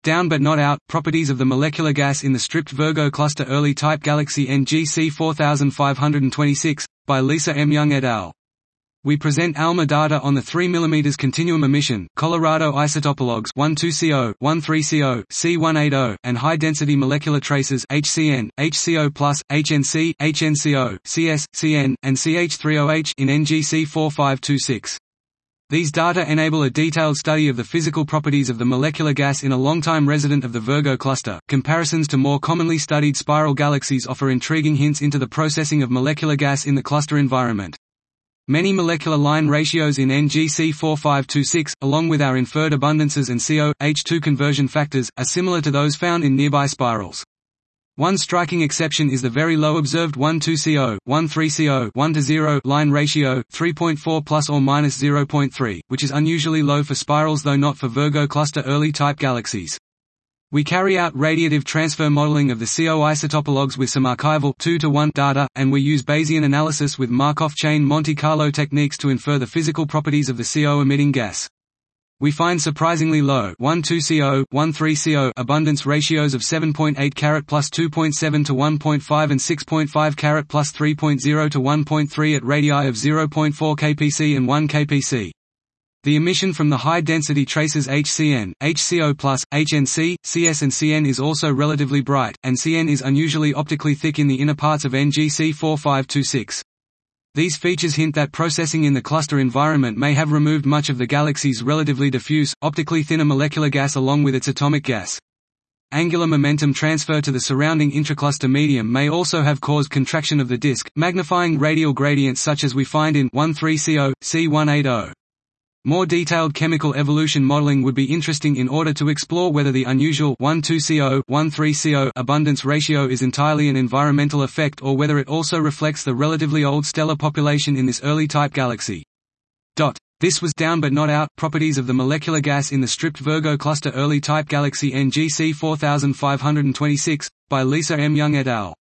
Down but not out, properties of the molecular gas in the stripped Virgo cluster early type galaxy NGC 4526, by Lisa M. Young et al. We present ALMA data on the 3 mm continuum emission, Colorado isotopologues 12CO, 13CO, C180, and high-density molecular traces HCN, HCO+, HNC, HNCO, CS, CN, and CH3OH in NGC 4526. These data enable a detailed study of the physical properties of the molecular gas in a long-time resident of the Virgo cluster. Comparisons to more commonly studied spiral galaxies offer intriguing hints into the processing of molecular gas in the cluster environment. Many molecular line ratios in NGC 4526, along with our inferred abundances and CO/H2 conversion factors, are similar to those found in nearby spirals. One striking exception is the very low observed 12CO, 13CO 1:0 line ratio, 3.4 plus or minus 0.3, which is unusually low for spirals though not for Virgo cluster early type galaxies. We carry out radiative transfer modeling of the CO isotopologues with some archival 2:1 data, and we use Bayesian analysis with Markov chain Monte Carlo techniques to infer the physical properties of the CO emitting gas. We find surprisingly low 12CO, 13CO abundance ratios of 7.8 carat plus 2.7 to 1.5 and 6.5 carat plus 3.0 to 1.3 at radii of 0.4 kpc and 1 kpc. The emission from the high-density traces HCN, HCO+, HNC, CS and CN is also relatively bright, and CN is unusually optically thick in the inner parts of NGC 4526. These features hint that processing in the cluster environment may have removed much of the galaxy's relatively diffuse, optically thinner molecular gas along with its atomic gas. Angular momentum transfer to the surrounding intracluster medium may also have caused contraction of the disk, magnifying radial gradients such as we find in 13CO, C180. More detailed chemical evolution modeling would be interesting in order to explore whether the unusual 12CO, 13CO abundance ratio is entirely an environmental effect or whether it also reflects the relatively old stellar population in this early type galaxy. This was Down but not out, properties of the molecular gas in the stripped Virgo cluster early type galaxy NGC 4526, by Lisa M. Young et al.